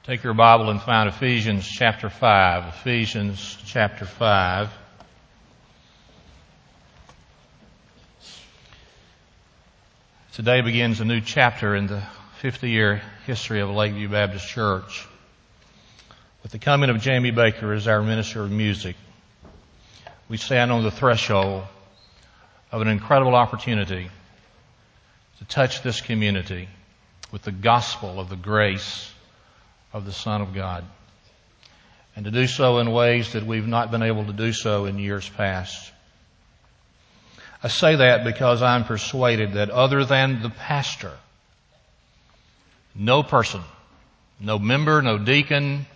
Take your Bible and find Ephesians chapter 5. Ephesians chapter 5. Today begins a new chapter in the 50-year history of Lakeview Baptist Church. With the coming of Jamie Baker as our minister of music, we stand on the threshold of an incredible opportunity to touch this community with the gospel of the grace of the Son of God, and to do so in ways that we've not been able to do so in years past. I say that because I'm persuaded that other than the pastor, no person, no member, no deacon,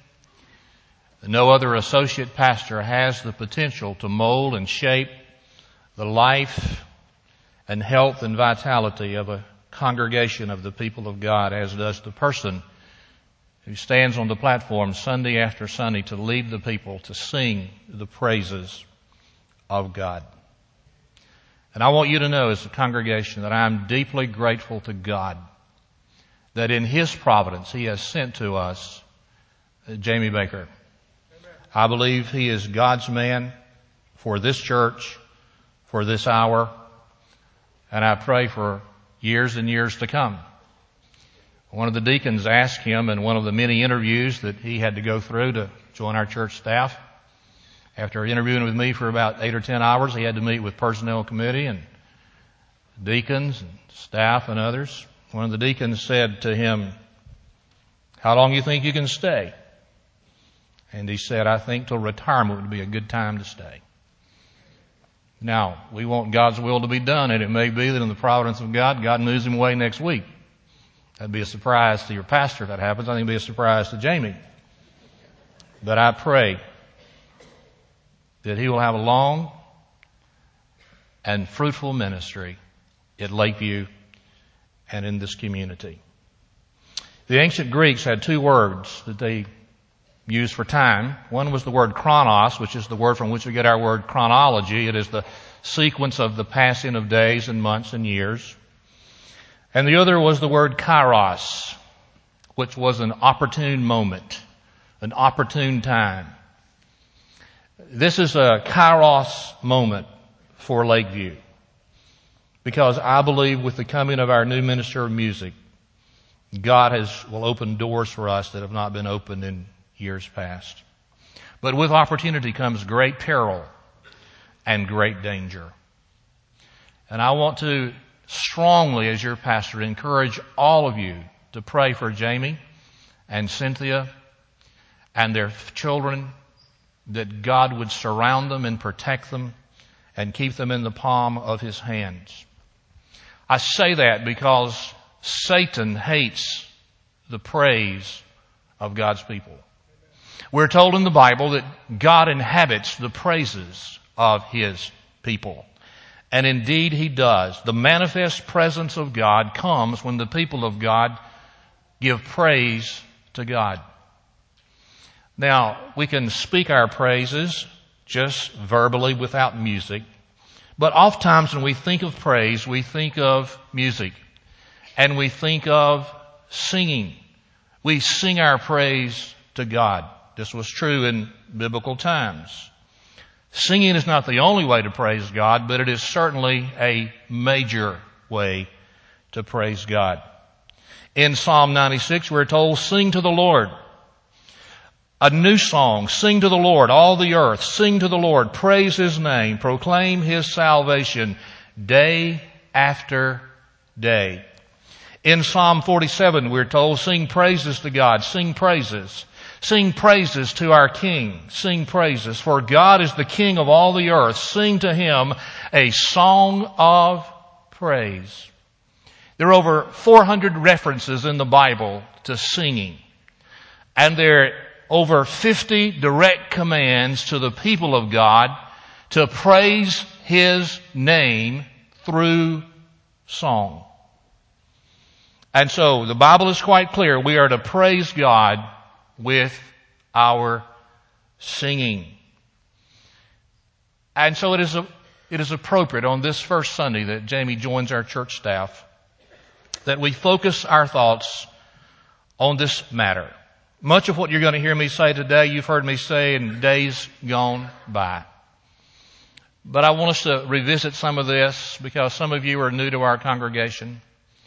no other associate pastor has the potential to mold and shape the life and health and vitality of a congregation of the people of God as does the person who stands on the platform Sunday after Sunday to lead the people to sing the praises of God. And I want you to know as a congregation that I'm deeply grateful to God that in His providence He has sent to us Jamie Baker. Amen. I believe he is God's man for this church, for this hour, and I pray for years and years to come. One of the deacons asked him in one of the many interviews that he had to go through to join our church staff. After interviewing with me for about 8 or 10 hours, he had to meet with personnel committee and deacons and staff and others. One of the deacons said to him, "How long do you think you can stay?" And he said, "I think till retirement would be a good time to stay." Now, we want God's will to be done, and it may be that in the providence of God, God moves him away next week. That'd be a surprise to your pastor if that happens. I think it'd be a surprise to Jamie. But I pray that he will have a long and fruitful ministry at Lakeview and in this community. The ancient Greeks had two words that they used for time. One was the word chronos, which is the word from which we get our word chronology. It is the sequence of the passing of days and months and years. And the other was the word kairos, which was an opportune moment, an opportune time. This is a kairos moment for Lakeview, because I believe with the coming of our new minister of music, God will open doors for us that have not been opened in years past. But with opportunity comes great peril and great danger. And I want to strongly, as your pastor, encourage all of you to pray for Jamie and Cynthia and their children, that God would surround them and protect them and keep them in the palm of His hands. I say that because Satan hates the praise of God's people. We're told in the Bible that God inhabits the praises of His people. And indeed He does. The manifest presence of God comes when the people of God give praise to God. Now, we can speak our praises just verbally without music. But oftentimes when we think of praise, we think of music. And we think of singing. We sing our praise to God. This was true in biblical times. Singing is not the only way to praise God, but it is certainly a major way to praise God. In Psalm 96, we're told, "Sing to the Lord a new song. Sing to the Lord, all the earth. Sing to the Lord. Praise His name. Proclaim His salvation day after day." In Psalm 47, we're told, "Sing praises to God. Sing praises. Sing praises to our King. Sing praises. For God is the King of all the earth. Sing to Him a song of praise." There are over 400 references in the Bible to singing. And there are over 50 direct commands to the people of God to praise His name through song. And so the Bible is quite clear. We are to praise God with our singing. And so it is appropriate on this first Sunday that Jamie joins our church staff that we focus our thoughts on this matter. Much of what you're going to hear me say today, you've heard me say in days gone by. But I want us to revisit some of this because some of you are new to our congregation.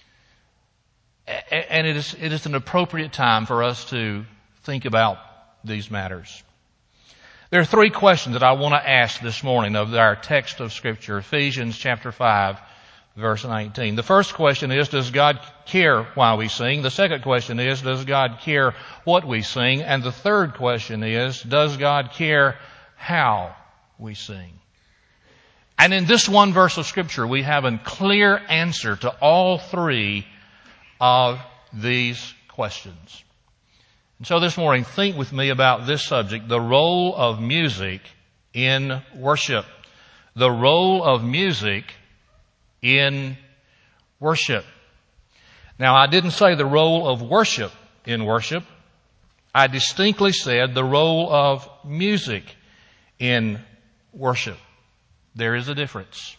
And it is an appropriate time for us to think about these matters. There are three questions that I want to ask this morning of our text of Scripture, Ephesians chapter 5, verse 19. The first question is, does God care why we sing? The second question is, does God care what we sing? And the third question is, does God care how we sing? And in this one verse of Scripture, we have a clear answer to all three of these questions. And so this morning, think with me about this subject, the role of music in worship. The role of music in worship. Now, I didn't say the role of worship in worship. I distinctly said the role of music in worship. There is a difference.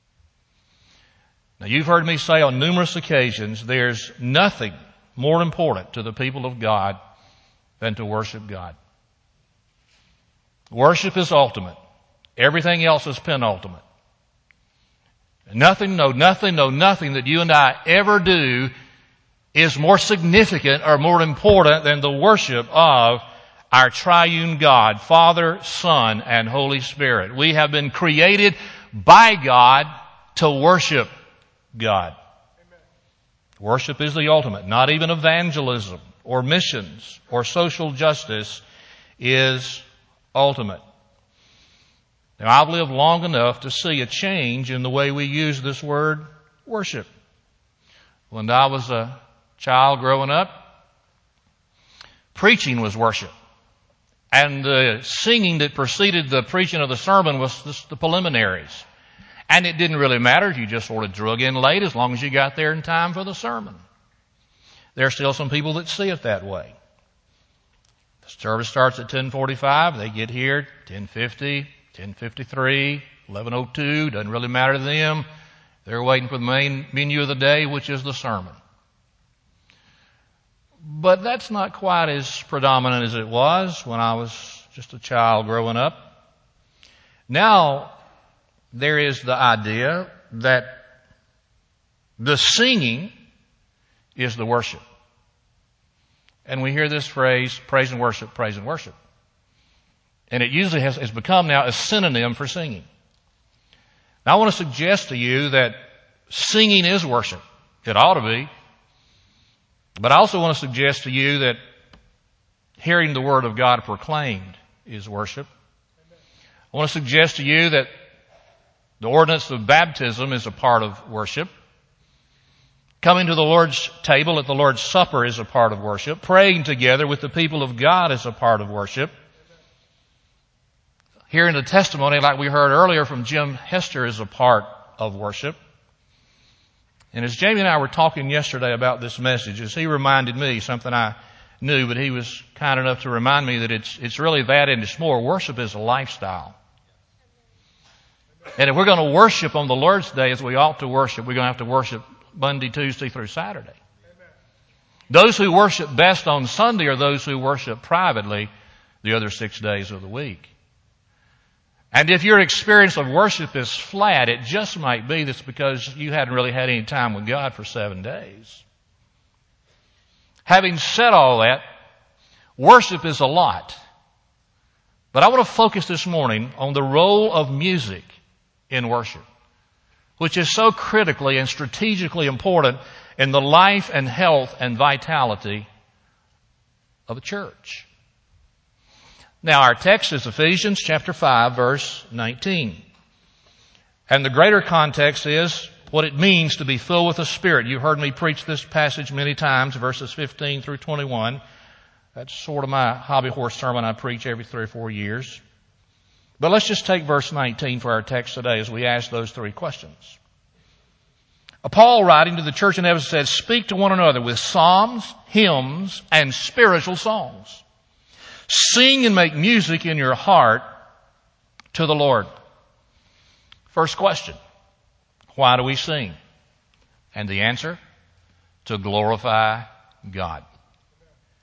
Now, you've heard me say on numerous occasions, there's nothing more important to the people of God than to worship God. Worship is ultimate. Everything else is penultimate. Nothing that you and I ever do is more significant or more important than the worship of our triune God, Father, Son, and Holy Spirit. We have been created by God to worship God. Amen. Worship is the ultimate. Not even evangelism or missions or social justice is ultimate. Now, I've lived long enough to see a change in the way we use this word worship. When I was a child growing up, preaching was worship. And the singing that preceded the preaching of the sermon was just the preliminaries. And it didn't really matter if you just sort of drug in late as long as you got there in time for the sermon. There are still some people that see it that way. The service starts at 10:45. They get here 10:50, 10:53, 11:02. Doesn't really matter to them. They're waiting for the main menu of the day, which is the sermon. But that's not quite as predominant as it was when I was just a child growing up. Now, there is the idea that the singing is the worship. And we hear this phrase, praise and worship, praise and worship. And it usually has become now a synonym for singing. Now, I want to suggest to you that singing is worship. It ought to be. But I also want to suggest to you that hearing the Word of God proclaimed is worship. I want to suggest to you that the ordinance of baptism is a part of worship. Coming to the Lord's table at the Lord's Supper is a part of worship. Praying together with the people of God is a part of worship. Hearing the testimony like we heard earlier from Jim Hester is a part of worship. And as Jamie and I were talking yesterday about this message, as he reminded me something I knew, but he was kind enough to remind me that it's really that and it's more. Worship is a lifestyle. And if we're going to worship on the Lord's Day as we ought to worship, we're going to have to worship Monday, Tuesday through Saturday. Those who worship best on Sunday are those who worship privately the other 6 days of the week. And if your experience of worship is flat, it just might be that's because you hadn't really had any time with God for 7 days. Having said all that, worship is a lot. But I want to focus this morning on the role of music in worship, which is so critically and strategically important in the life and health and vitality of a church. Now, our text is Ephesians chapter 5, verse 19. And the greater context is what it means to be filled with the Spirit. You've heard me preach this passage many times, verses 15 through 21. That's sort of my hobby horse sermon I preach every 3 or 4 years. But let's just take verse 19 for our text today as we ask those three questions. Paul, writing to the church in Ephesus, says, "Speak to one another with psalms, hymns, and spiritual songs. Sing and make music in your heart to the Lord." First question, why do we sing? And the answer, to glorify God.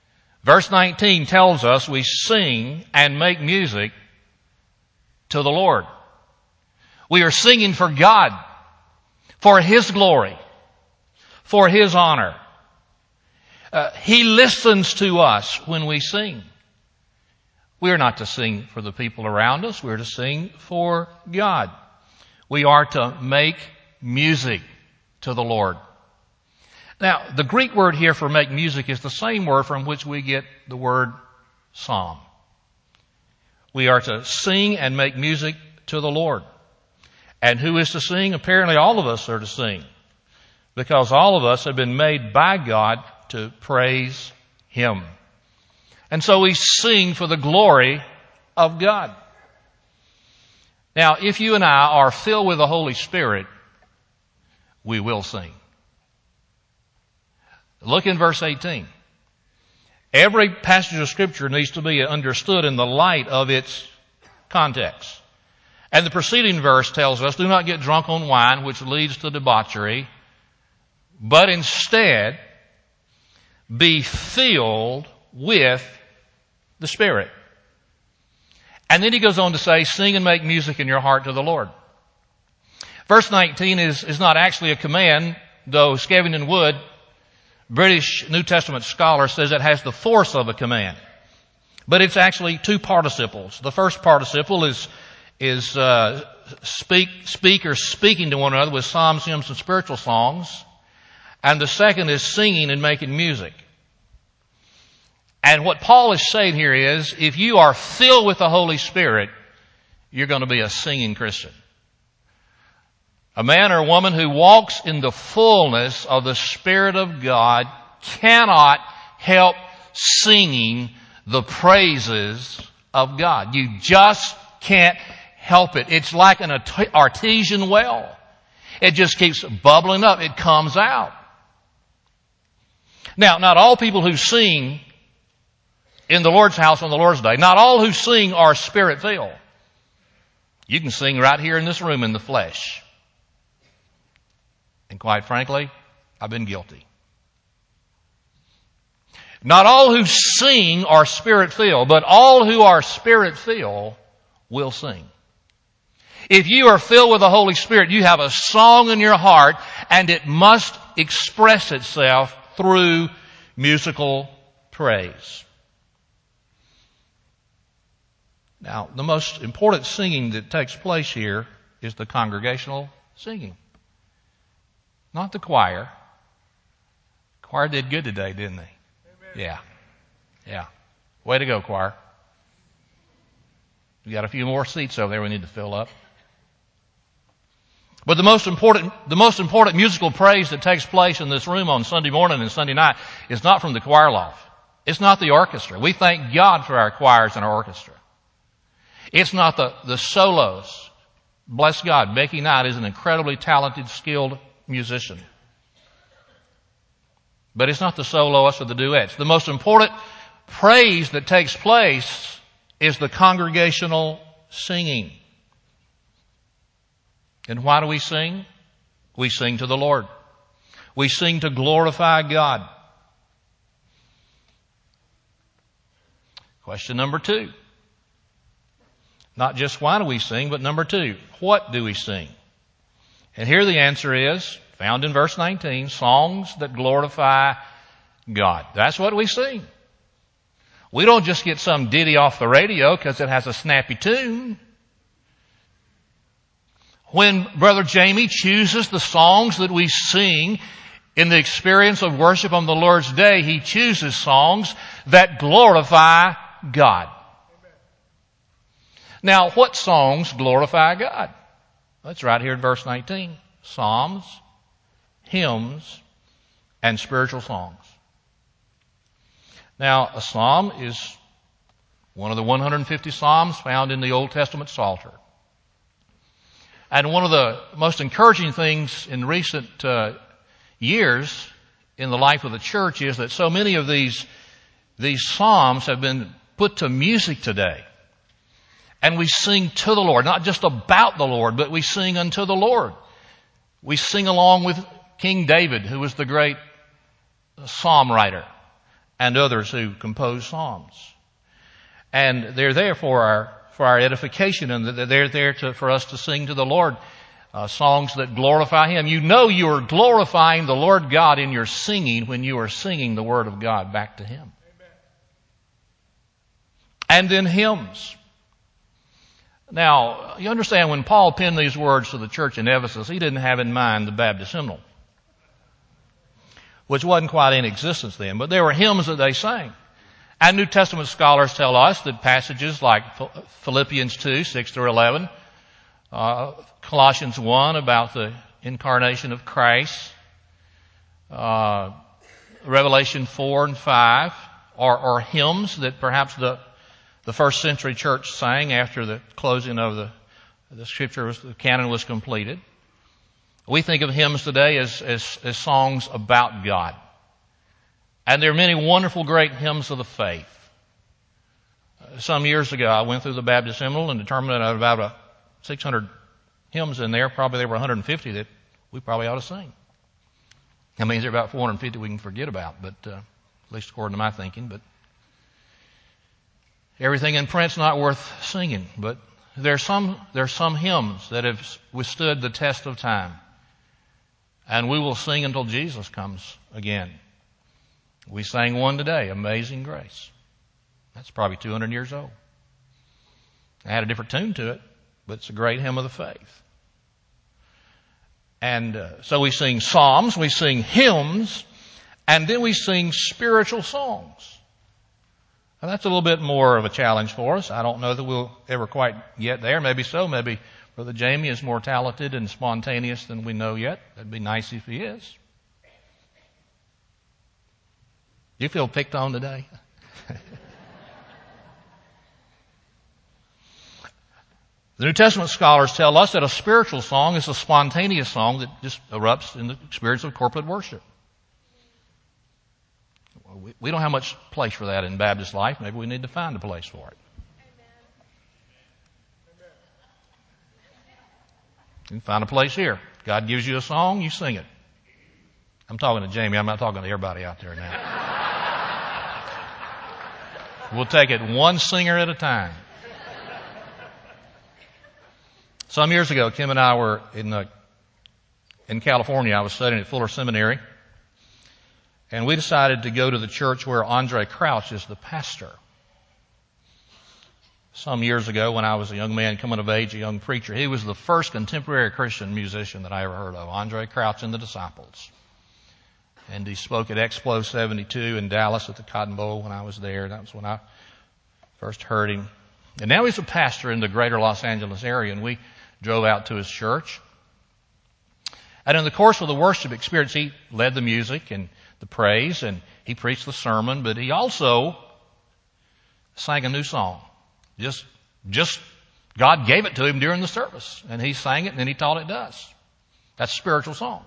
Verse 19 tells us we sing and make music to the Lord. We are singing for God, for His glory, for His honor. He listens to us when we sing. We are not to sing for the people around us. We are to sing for God. We are to make music to the Lord. Now, the Greek word here for make music is the same word from which we get the word psalm. We are to sing and make music to the Lord. And who is to sing? Apparently all of us are to sing, because all of us have been made by God to praise Him. And so we sing for the glory of God. Now, if you and I are filled with the Holy Spirit, we will sing. Look in verse 18. Every passage of Scripture needs to be understood in the light of its context. And the preceding verse tells us, do not get drunk on wine, which leads to debauchery, but instead be filled with the Spirit. And then he goes on to say, sing and make music in your heart to the Lord. Verse 19 is not actually a command, though Skevington Wood, British New Testament scholar, says it has the force of a command. But it's actually two participles. The first participle is speakers speaking to one another with psalms, hymns, and spiritual songs. And the second is singing and making music. And what Paul is saying here is, if you are filled with the Holy Spirit, you're going to be a singing Christian. A man or a woman who walks in the fullness of the Spirit of God cannot help singing the praises of God. You just can't help it. It's like an artesian well. It just keeps bubbling up. It comes out. Now, not all people who sing in the Lord's house on the Lord's day, not all who sing are Spirit-filled. You can sing right here in this room in the flesh. And quite frankly, I've been guilty. Not all who sing are Spirit-filled, but all who are Spirit-filled will sing. If you are filled with the Holy Spirit, you have a song in your heart, and it must express itself through musical praise. Now, the most important singing that takes place here is the congregational singing. Not the choir. The choir did good today, didn't they? Amen. Yeah. Way to go, choir. We got a few more seats over there we need to fill up. But the most important musical praise that takes place in this room on Sunday morning and Sunday night is not from the choir loft. It's not the orchestra. We thank God for our choirs and our orchestra. It's not the solos. Bless God, Becky Knight is an incredibly talented, skilled musician. But it's not the soloists or the duets. The most important praise that takes place is the congregational singing. And why do we sing? We sing to the Lord. We sing to glorify God. Question number 2. Not just why do we sing, but number 2, what do we sing? And here the answer is, found in verse 19, songs that glorify God. That's what we sing. We don't just get some ditty off the radio because it has a snappy tune. When Brother Jamie chooses the songs that we sing in the experience of worship on the Lord's Day, he chooses songs that glorify God. Now, what songs glorify God? That's right here in verse 19. Psalms, hymns, and spiritual songs. Now, a psalm is one of the 150 psalms found in the Old Testament Psalter. And one of the most encouraging things in recent years in the life of the church is that so many of these psalms have been put to music today. And we sing to the Lord, not just about the Lord, but we sing unto the Lord. We sing along with King David, who was the great psalm writer. and others who compose psalms. And they're there for our edification, and they're there for us to sing to the Lord songs that glorify Him. You know you are glorifying the Lord God in your singing when you are singing the Word of God back to Him. Amen. And then hymns. Now, you understand when Paul penned these words to the church in Ephesus, he didn't have in mind the Baptist hymnal, which wasn't quite in existence then, but there were hymns that they sang. And New Testament scholars tell us that passages like Philippians 2, 6 through 11, Colossians 1 about the incarnation of Christ, Revelation 4 and 5 are hymns that perhaps the first century church sang after the closing of the scripture, the canon was completed. We think of hymns today as songs about God. And there are many wonderful, great hymns of the faith. Some years ago, I went through the Baptist hymnal and determined that out of about 600 hymns in there, probably there were 150 that we probably ought to sing. That means there are about 450 we can forget about, but at least according to my thinking. But everything in print's not worth singing. But there's some hymns that have withstood the test of time, and we will sing until Jesus comes again. We sang one today, Amazing Grace. That's probably 200 years old. It had a different tune to it, but it's a great hymn of the faith. And so we sing psalms, we sing hymns, and then we sing spiritual songs. Now that's a little bit more of a challenge for us. I don't know that we'll ever quite get there. Maybe so. Maybe Brother Jamie is more talented and spontaneous than we know yet. That'd be nice if he is. You feel picked on today? The New Testament scholars tell us that a spiritual song is a spontaneous song that just erupts in the experience of corporate worship. We don't have much place for that in Baptist life. Maybe we need to find a place for it. You can find a place here. God gives you a song, you sing it. I'm talking to Jamie. I'm not talking to everybody out there now. We'll take it one singer at a time. Some years ago, Kim and I were in California. I was studying at Fuller Seminary. And we decided to go to the church where Andre Crouch is the pastor. Some years ago, when I was a young man coming of age, a young preacher, he was the first contemporary Christian musician that I ever heard of, Andre Crouch and the Disciples. And he spoke at Expo 72 in Dallas at the Cotton Bowl when I was there. That was when I first heard him. And now he's a pastor in the greater Los Angeles area, and we drove out to his church. And in the course of the worship experience, he led the music and the praise, and he preached the sermon, but he also sang a new song. Just God gave it to him during the service, and he sang it, and then he taught it to us. That's a spiritual song.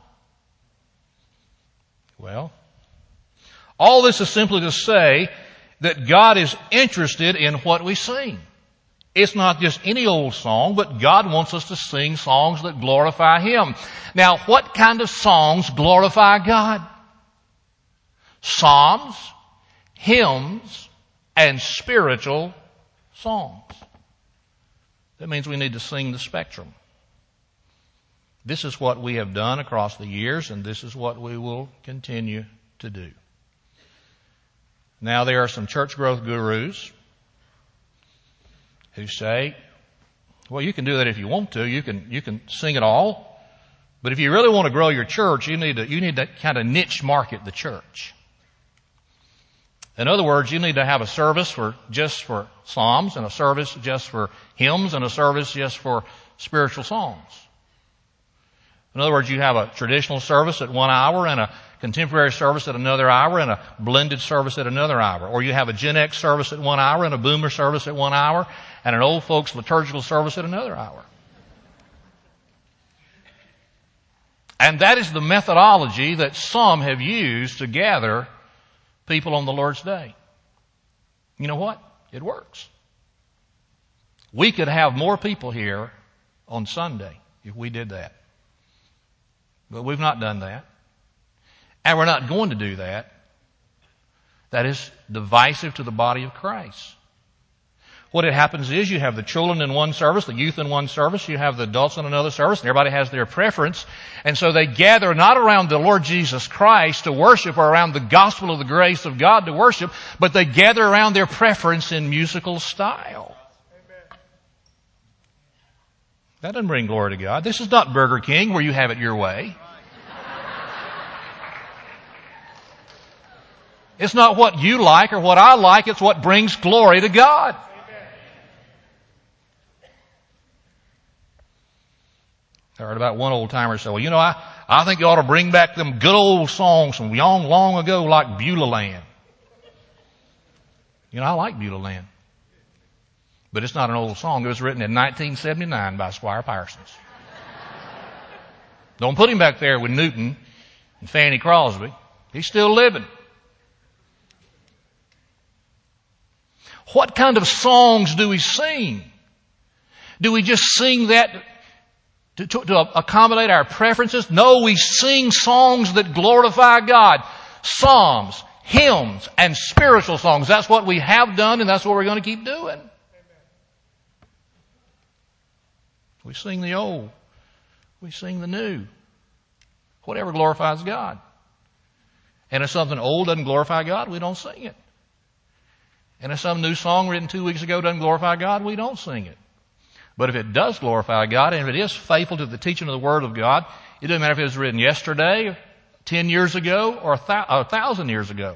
Well, all this is simply to say that God is interested in what we sing. It's not just any old song, but God wants us to sing songs that glorify Him. Now, what kind of songs glorify God? Psalms, hymns, and spiritual songs. That means we need to sing the spectrum. This is what we have done across the years, and this is what we will continue to do. Now, there are some church growth gurus who say, well, you can do that if you want to. You can sing it all. But if you really want to grow your church, you need to kind of niche market the church. In other words, you need to have a service just for psalms, and a service just for hymns, and a service just for spiritual songs. In other words, you have a traditional service at 1 hour, and a contemporary service at another hour, and a blended service at another hour. Or you have a Gen X service at 1 hour, and a Boomer service at 1 hour, and an old folks liturgical service at another hour. And that is the methodology that some have used to gather people on the Lord's Day. You know what? It works. We could have more people here on Sunday if we did that. But we've not done that. And we're not going to do that. That is divisive to the body of Christ. What happens is you have the children in one service, the youth in one service, you have the adults in another service, and everybody has their preference. And so they gather not around the Lord Jesus Christ to worship or around the gospel of the grace of God to worship, but they gather around their preference in musical style. That doesn't bring glory to God. This is not Burger King where you have it your way. It's not what you like or what I like, it's what brings glory to God. I heard about one old timer say, well, I think you ought to bring back them good old songs from long ago like Beulah Land. I like Beulah Land. But it's not an old song. It was written in 1979 by Squire Parsons. Don't put him back there with Newton and Fanny Crosby. He's still living. What kind of songs do we sing? Do we just sing that to accommodate our preferences? No, we sing songs that glorify God. Psalms, hymns, and spiritual songs. That's what we have done, and that's what we're going to keep doing. We sing the old. We sing the new. Whatever glorifies God. And if something old doesn't glorify God, we don't sing it. And if some new song written 2 weeks ago doesn't glorify God, we don't sing it. But if it does glorify God, and if it is faithful to the teaching of the Word of God, it doesn't matter if it was written yesterday, 10 years ago, or 1,000 years ago.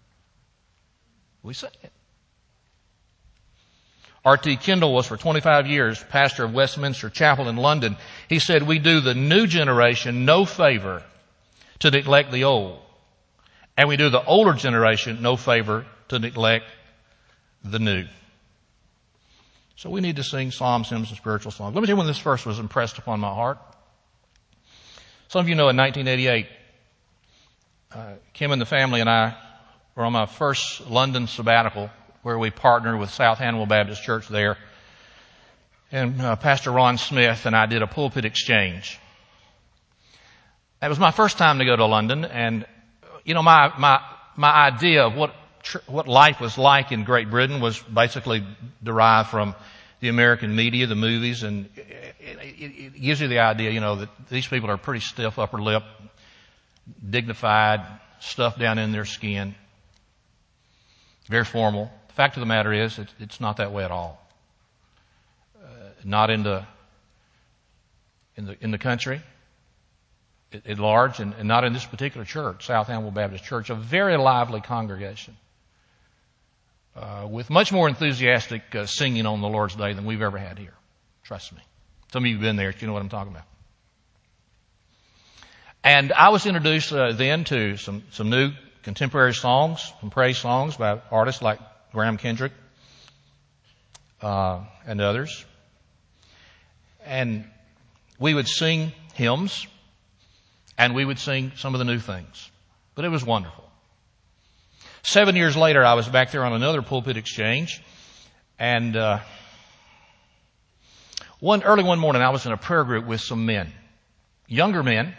We sing it. R.T. Kendall was for 25 years pastor of Westminster Chapel in London. He said, we do the new generation no favor to neglect the old. And we do the older generation no favor to neglect the new. So we need to sing psalms, hymns, and spiritual songs. Let me tell you when this verse was impressed upon my heart. Some of you know in 1988, Kim and the family and I were on my first London sabbatical where we partnered with South Hannibal Baptist Church there. And Pastor Ron Smith and I did a pulpit exchange. That was my first time to go to London, and my idea of what life was like in Great Britain was basically derived from the American media, the movies, and it gives you the idea, that these people are pretty stiff upper lip, dignified, stuff down in their skin, very formal. The fact of the matter is, it's not that way at all. Not in the country at large, and not in this particular church, South Hannibal Baptist Church, a very lively congregation. With much more enthusiastic singing on the Lord's Day than we've ever had here. Trust me. Some of you have been there, you know what I'm talking about. And I was introduced then to some new contemporary songs, some praise songs by artists like Graham Kendrick and others. And we would sing hymns, and we would sing some of the new things. But it was wonderful. 7 years later, I was back there on another pulpit exchange, and early one morning, I was in a prayer group with some men, younger men,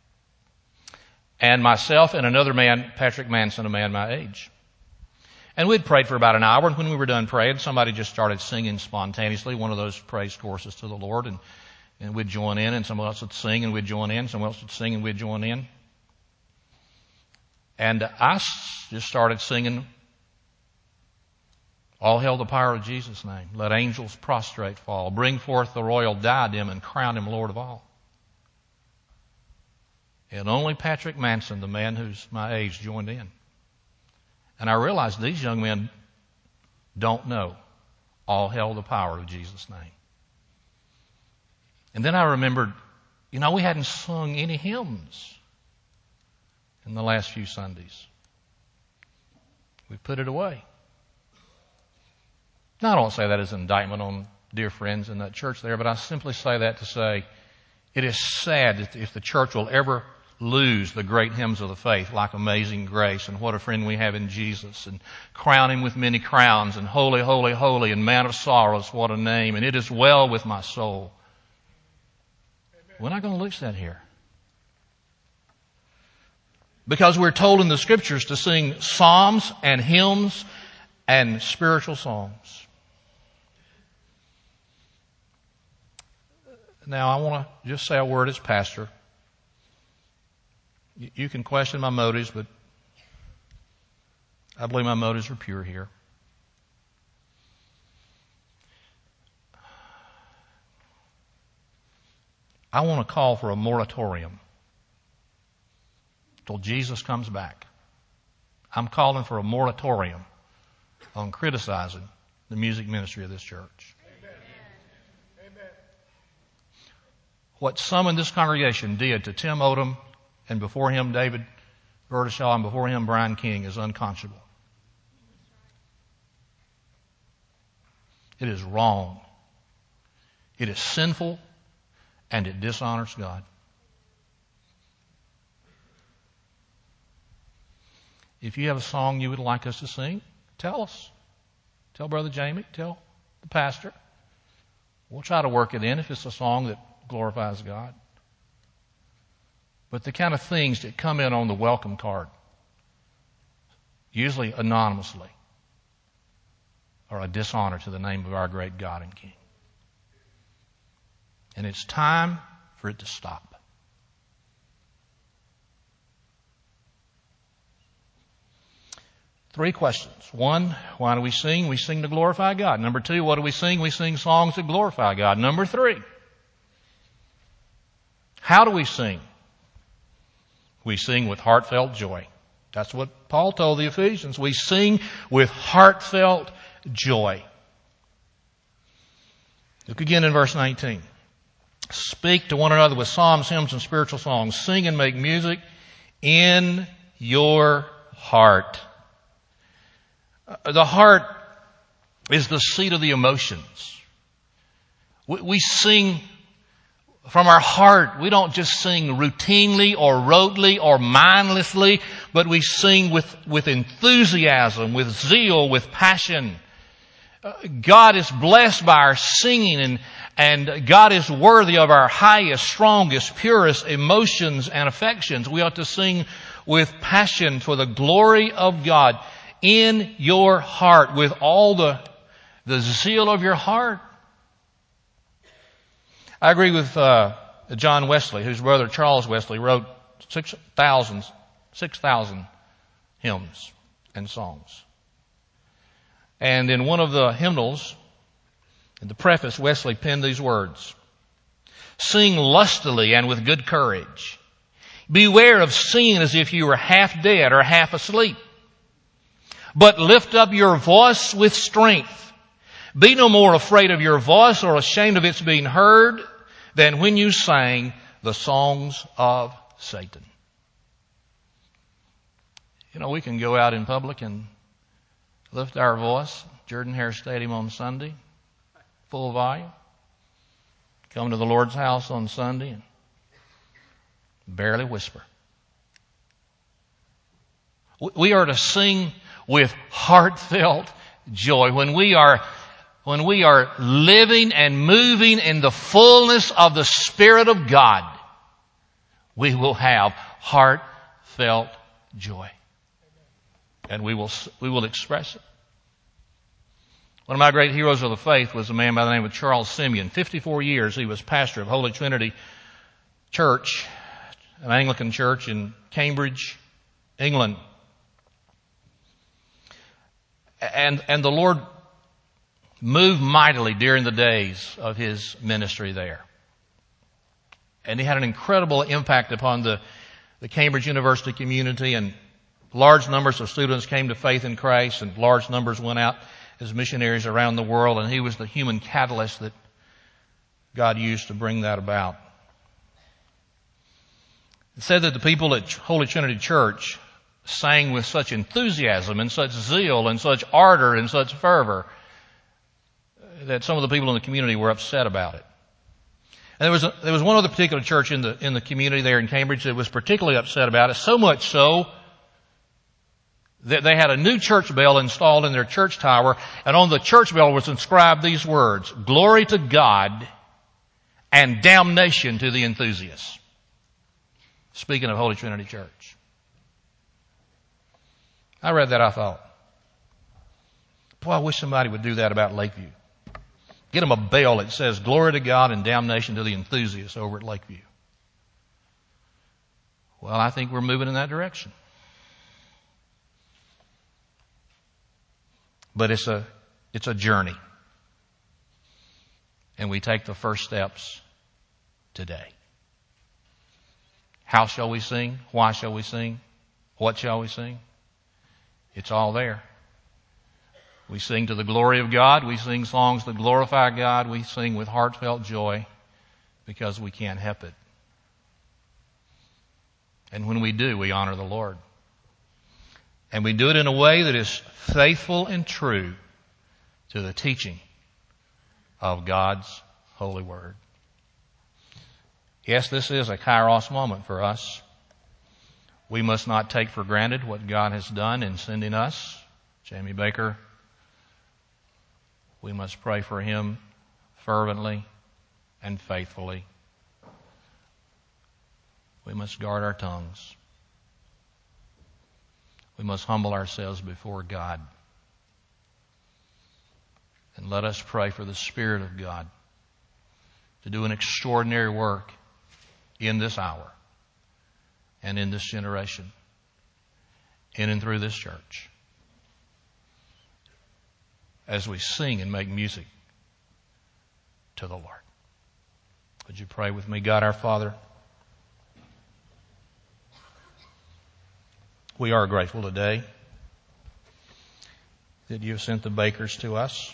and myself and another man, Patrick Manson, a man my age. And we'd prayed for about an hour, and when we were done praying, somebody just started singing spontaneously one of those praise courses to the Lord, and we'd join in, and someone else would sing, and we'd join in, someone else would sing, and we'd join in. And I just started singing, all hail the power of Jesus' name. Let angels prostrate fall. Bring forth the royal diadem and crown him Lord of all. And only Patrick Manson, the man who's my age, joined in. And I realized these young men don't know all hail the power of Jesus' name. And then I remembered, we hadn't sung any hymns in the last few Sundays. We put it away. Now, I don't say that as an indictment on dear friends in that church there, but I simply say that to say it is sad if the church will ever lose the great hymns of the faith like Amazing Grace and What a Friend We Have in Jesus and Crown Him with Many Crowns and Holy, Holy, Holy and Man of Sorrows, What a Name, and It Is Well with My Soul. We're not going to lose that here. Because we're told in the Scriptures to sing psalms and hymns and spiritual songs. Now, I want to just say a word as pastor. You can question my motives, but I believe my motives are pure here. I want to call for a moratorium till Jesus comes back. I'm calling for a moratorium on criticizing the music ministry of this church. Amen. What some in this congregation did to Tim Odom, and before him David Verdeshaw, and before him Brian King, is unconscionable. It is wrong. It is sinful, and it dishonors God. If you have a song you would like us to sing, tell us. Tell Brother Jamie, tell the pastor. We'll try to work it in if it's a song that glorifies God. But the kind of things that come in on the welcome card, usually anonymously, are a dishonor to the name of our great God and King. And it's time for it to stop. Three questions. One, why do we sing? We sing to glorify God. Number two, what do we sing? We sing songs that glorify God. Number three, how do we sing? We sing with heartfelt joy. That's what Paul told the Ephesians. We sing with heartfelt joy. Look again in verse 19. Speak to one another with psalms, hymns, and spiritual songs. Sing and make music in your heart. The heart is the seat of the emotions. We sing from our heart. We don't just sing routinely or rotely or mindlessly, but we sing with enthusiasm, with zeal, with passion. God is blessed by our singing, and God is worthy of our highest, strongest, purest emotions and affections. We ought to sing with passion for the glory of God in your heart, with all the zeal of your heart. I agree with John Wesley, whose brother Charles Wesley wrote 6,000 hymns and songs. And in one of the hymnals, in the preface, Wesley penned these words: "Sing lustily and with good courage. Beware of singing as if you were half dead or half asleep. But lift up your voice with strength. Be no more afraid of your voice or ashamed of its being heard than when you sang the songs of Satan." You know, we can go out in public and lift our voice, Jordan-Hare Stadium on Sunday, full volume. Come to the Lord's house on Sunday and barely whisper. We are to sing with heartfelt joy. When we are living and moving in the fullness of the Spirit of God, we will have heartfelt joy. And we will express it. One of my great heroes of the faith was a man by the name of Charles Simeon. 54 years he was pastor of Holy Trinity Church, an Anglican church in Cambridge, England. And the Lord moved mightily during the days of his ministry there. And he had an incredible impact upon the Cambridge University community, and large numbers of students came to faith in Christ, and large numbers went out as missionaries around the world, and he was the human catalyst that God used to bring that about. It said that the people at Holy Trinity Church sang with such enthusiasm and such zeal and such ardor and such fervor that some of the people in the community were upset about it. And there was one other particular church in the community there in Cambridge that was particularly upset about it, so much so that they had a new church bell installed in their church tower, and on the church bell was inscribed these words: "Glory to God and damnation to the enthusiasts." Speaking of Holy Trinity Church. I read that, I thought, boy, I wish somebody would do that about Lakeview. Get them a bell that says, glory to God and damnation to the enthusiasts over at Lakeview. Well, I think we're moving in that direction. But it's a journey. And we take the first steps today. How shall we sing? Why shall we sing? What shall we sing? It's all there. We sing to the glory of God. We sing songs that glorify God. We sing with heartfelt joy because we can't help it. And when we do, we honor the Lord. And we do it in a way that is faithful and true to the teaching of God's holy word. Yes, this is a Kairos moment for us. We must not take for granted what God has done in sending us, Jamie Baker. We must pray for him fervently and faithfully. We must guard our tongues. We must humble ourselves before God. And let us pray for the Spirit of God to do an extraordinary work in this hour and in this generation, in and through this church, as we sing and make music to the Lord. Would you pray with me? God our Father, we are grateful today that you have sent the Bakers to us.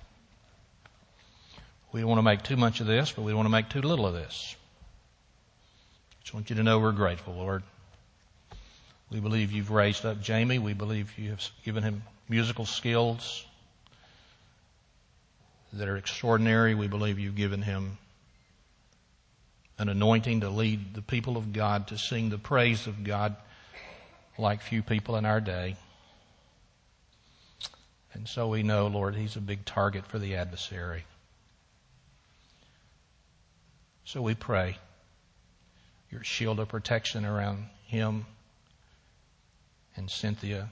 We don't want to make too much of this, but we don't want to make too little of this. Just want you to know we're grateful, Lord. We believe you've raised up Jamie. We believe you have given him musical skills that are extraordinary. We believe you've given him an anointing to lead the people of God, to sing the praise of God like few people in our day. And so we know, Lord, he's a big target for the adversary. So we pray your shield of protection around him and Cynthia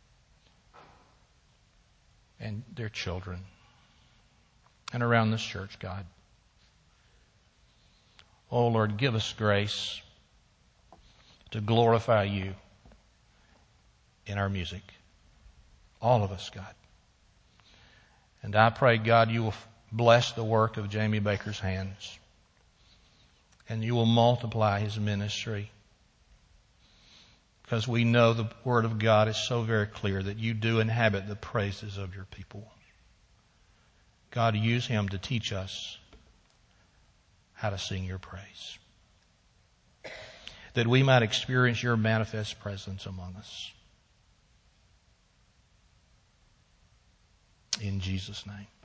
and their children and around this church, God. Oh, Lord, give us grace to glorify you in our music. All of us, God. And I pray, God, you will bless the work of Jamie Baker's hands. And you will multiply his ministry. Because we know the Word of God is so very clear that you do inhabit the praises of your people. God, use him to teach us how to sing your praise. That we might experience your manifest presence among us. In Jesus' name.